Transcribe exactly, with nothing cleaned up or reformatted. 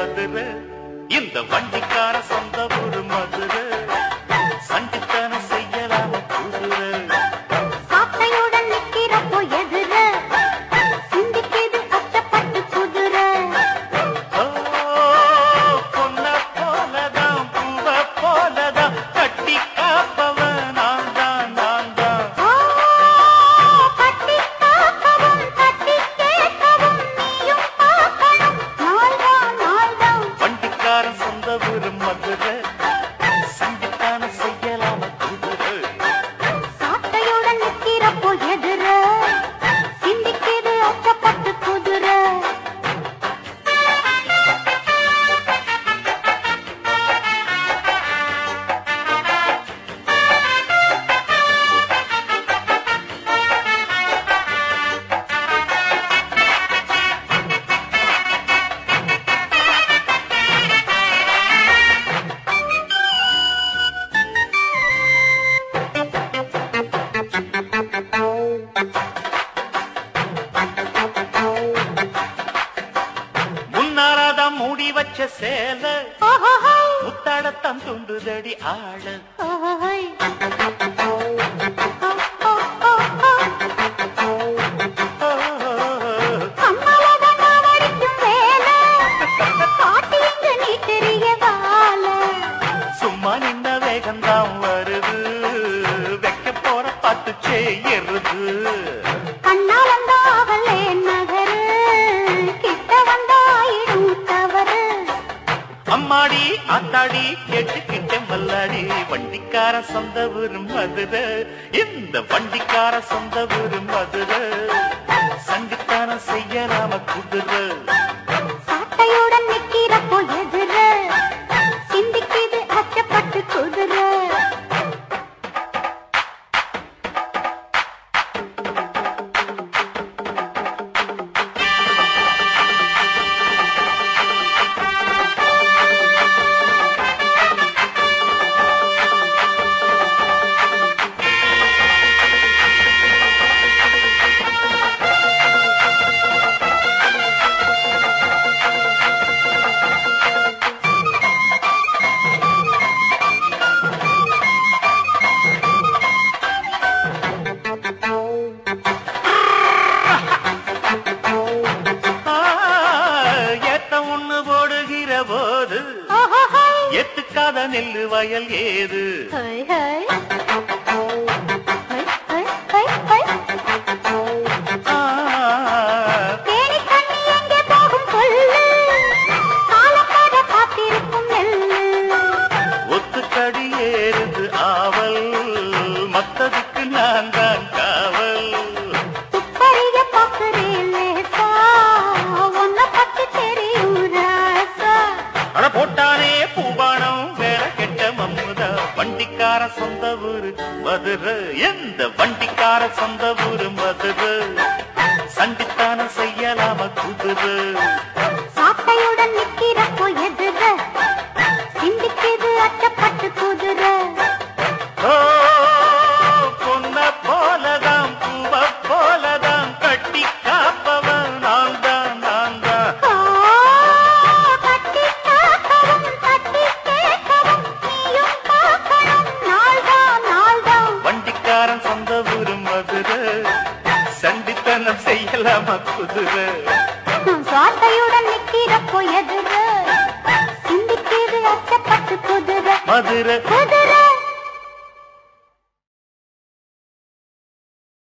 மதுரை இந்த வண்டிக்கார சொந்த ஊரு மதுரை சண்டித்தனம் செய்யலாம குதிரை சாட்டையுடன் நிக்கிறப்போ எதிர சிந்திக்கிது அச்சப்பட்டு குதிரை பொன்ன போலதான் பூவ போலதான் கட்டி காப்பவன் நான் தான் நான் தான் கட்டி காக்கவும் கட்டி கேட்கவும் நீயும் பார்க்கணும் நாள்தான் நாள்தான் வண்டிக்காரன் சொந்த ஊரு மதுரை சண்டித்தனம் செய்யலாம குதிரை சாட்டையுடன் நிக்கிறப்போ எதிர சிந்திக்கிது அச்சப்பட்டு குதிரை முன்னாராதான் மூடி வச்ச சேல முத்தாடத்தான் துண்டுதடி ஆள சும்மா நின்ன வேகம்தான் வருது வைக்க போற பாட்டு செய்யறது அம்மாடி ஆத்தாடி கேட்டுக்கிட்ட மல்லாடி வண்டிக்கார சொந்த ஊரு மதுரை இந்த வண்டிக்கார சொந்த ஊரு மதுரை சண்டித்தனம் செய்யலாம குதிரை சாட்டையுடன் நிக்கிறப்போ எதிர சிந்திக்கிது அச்சப்பட்டு குதிரை போது எத்துக்காத நெல்லு வயல் ஏது ஒத்துக்கடி ஏறுது ஆவல் மத்ததுக்கு நான் தான் காவல் போட்டானே பூபானம் வேற கெட்ட மம்முதா வண்டிக்கார சொந்த ஊரு மதுரை எந்த வண்டிக்கார சொந்த ஊரு மதுரை சண்டித்தனம் செய்யலாம குதிரை சாட்டையுடன் நிக்கிறப்போ எதிர சிந்திக்கிது அச்சப்பட்டு குதிரை பொன்ன போலதான் பூவ போலதான் கட்டி காப்பவன் நான் தான் நான் தான் வண்டிக்காரன் சொந்த ஊரு மதுரை சண்டித்தனம் செய்யலாம குதிரை சாட்டையுடன் நிக்கிறப்போ எதிர சிந்திக்கிது அச்சப்பட்டு குதிரை மதுரை குதிரை